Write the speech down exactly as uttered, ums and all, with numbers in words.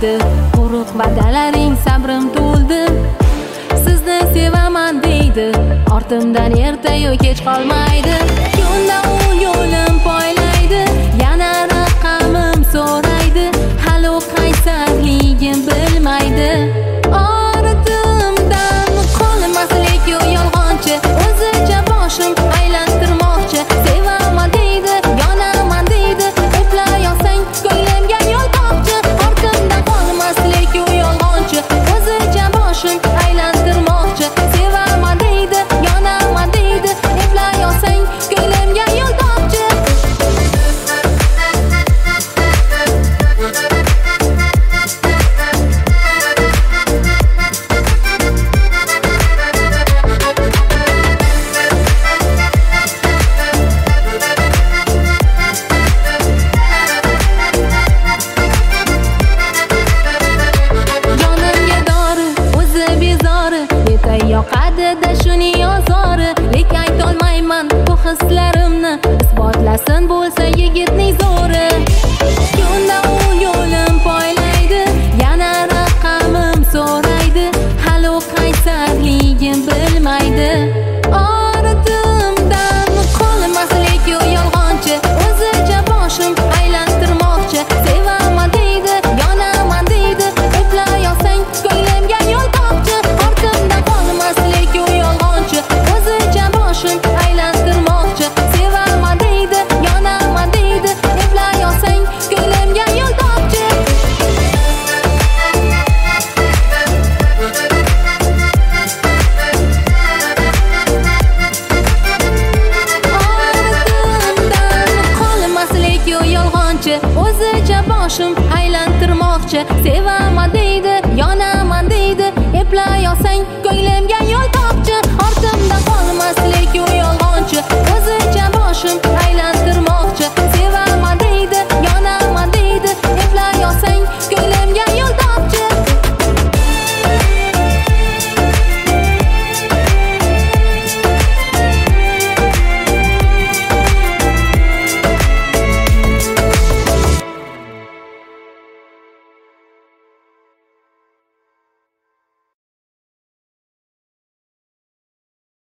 qolmaydi. Quruq va'dalaring sabrim to'ldi. Sizni sevaman deydi, ortimdan ertayu kech qolmaydi. Yo'lda u yo'lim poylaydi, yana raqamim so'raydi. Hali u qaysarligim bilmaydi. Ortimdan qolmaslik u yolg'onchi, o'zicha boshim aylantirmoqchi. Sevaman deydi, yonaman deydi, eplay olsang ko'nglimga yo'l topchi. Ortimdan qolmaslik u yolg'onchi, o'zicha boshim aylantirmoqchi. Sevaman deydi, yonaman deydi, eplay olsang ko'nglimga yo'l topchi. Yoqadi-da shuning ozori, lek aytolmayman bu hislarimni. Isbotlasin bo'lsa yigitning zo'ri. Yo'lda u yo'lim poylaydi, yana raqamim so'raydi. Hali u qaysarligim bilmaydi. Ortimdan qolmaslik u yolg'onchi, o'zicha boshim aylantirmoqchi. Sevaman deydi, yonaman deydi, eplay olsang ko'nglimga yo'l topchi. Ortimdan qolmaslik u yolg'onchi, o'zicha boshim aylantirmoqchi. Sevaman deydi, yonaman deydi, eplay olsang ko'nglimga yo'l topchi. O'zicha boshim aylantirmoqchi. Sevaman deydi, yonaman deydi, eplay olsang